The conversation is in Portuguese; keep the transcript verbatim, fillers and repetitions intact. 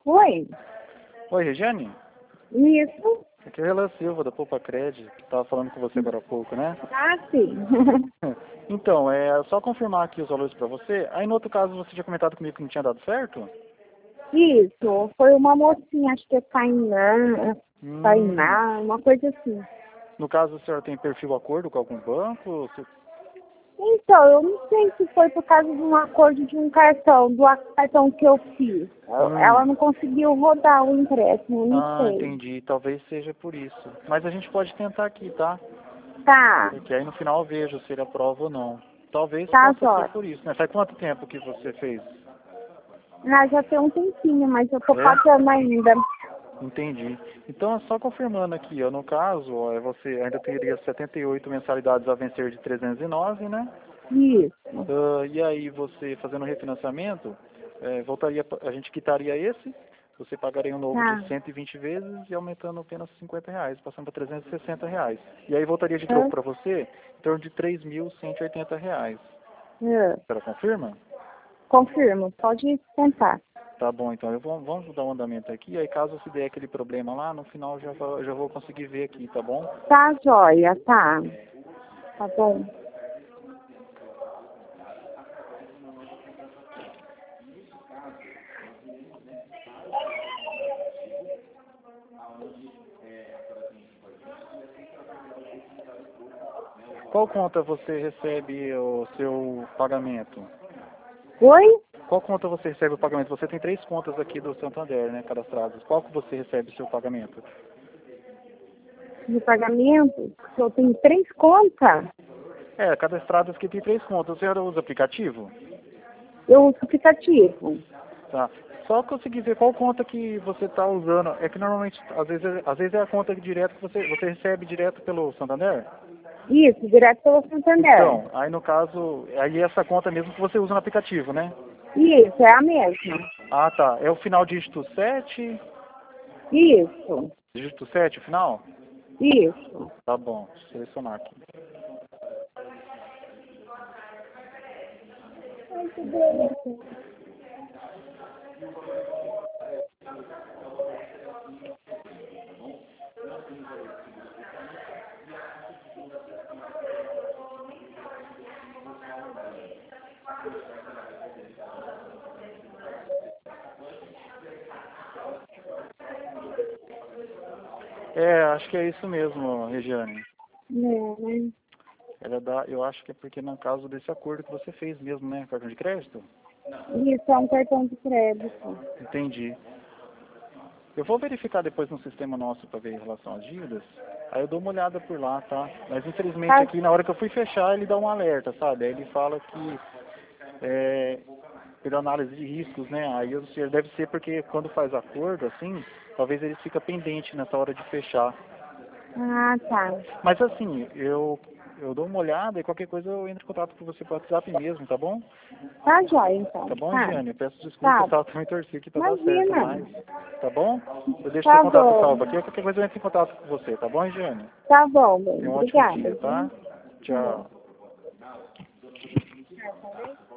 Oi? Oi, Regiane? Isso? Aqui é o Relan Silva, da Poupa Cred, que estava falando com você agora há pouco, né? Ah, sim. Então, é só confirmar aqui os valores para você. Aí no outro caso você tinha comentado comigo que não tinha dado certo? Isso, foi uma mocinha, acho que é Tainá, Hum, Tainá, uma coisa assim. no caso, a senhora tem perfil acordo com algum banco? Se- Então, eu não sei se foi por causa de um acordo de um cartão, do cartão que eu fiz. Eu- Hum. Ela não conseguiu rodar o empréstimo, eu não Ah, sei. entendi. Talvez seja por isso. Mas a gente pode tentar aqui, tá? Tá, Porque aí no final eu vejo se ele aprova ou não. Talvez tá, possa ser Jóia. por isso, né? Faz quanto tempo que você fez? Ah, já tem um tempinho, mas eu tô É? pagando ainda. Entendi. Então, é só confirmando aqui, ó, no caso, ó, é você ainda teria setenta e oito mensalidades a vencer de trezentos e nove, né? Isso. Ah, e aí você fazendo o refinanciamento, é, voltaria, pa- a gente quitaria esse, você pagaria um novo de Tá. cento e vinte vezes e aumentando apenas cinquenta reais, passando para trezentos e sessenta reais. E aí voltaria de troco Hã? para você em torno de três mil cento e oitenta reais. Hã. A senhora confirma? Confirmo, pode tentar. Tá bom, então eu vou, vamos dar um andamento aqui, aí caso se der aquele problema lá, no final eu já, vou- eu já vou conseguir ver aqui, tá bom? Tá, Jóia, tá. Tá bom. Qual conta você recebe o seu pagamento? Oi? Qual conta você recebe o pagamento? Você tem três contas aqui do Santander, né, cadastradas. Qual que você recebe o seu pagamento? De pagamento? Eu tenho três contas. É, cadastradas que tem três contas. Você já usa aplicativo? Eu uso aplicativo. Tá. Só conseguir ver qual conta que você está usando. É que normalmente, às vezes, é- às vezes é a conta direto que você, você recebe direto pelo Santander. Isso, direto pelo Santander. Então, aí no caso, aí é essa conta mesmo que você usa no aplicativo, né? Isso, é a mesma. Ah, tá. É o final dígito sete. Isso, Dígito sete, o final? isso. Tá bom, deixa eu selecionar aqui. Ai, que delícia. É, acho que é isso mesmo, Regiane. É, né? Ela dá, eu acho que é porque no caso desse acordo que você fez mesmo, né? Cartão de crédito? Isso é um cartão de crédito. Entendi. Eu vou verificar depois no sistema nosso para ver em relação às dívidas. Aí eu dou uma olhada por lá, tá? Mas infelizmente Tá, aqui na hora que eu fui fechar ele dá um alerta, sabe? Aí ele fala que é, pela análise de riscos, né? Aí eu, sei, deve ser porque quando faz acordo assim, talvez ele fica pendente nessa hora de fechar. ah, tá. Mas assim, eu, eu dou uma olhada e qualquer coisa eu entro em contato com você pelo WhatsApp mesmo, tá bom? Tá jóia, então. Tá bom, Tá, Giane? Eu peço desculpas, tá. tá? Eu também torci aqui pra dar certo, Imagina. mas tá bom? Eu deixo seu Tá contato bom. salvo aqui, qualquer coisa eu entro em contato com você, tá bom, Giane? Tá bom, bem. Tenha um ótimo Obrigada, dia, viu? tá? Tá bom. Tchau. Tá, falei?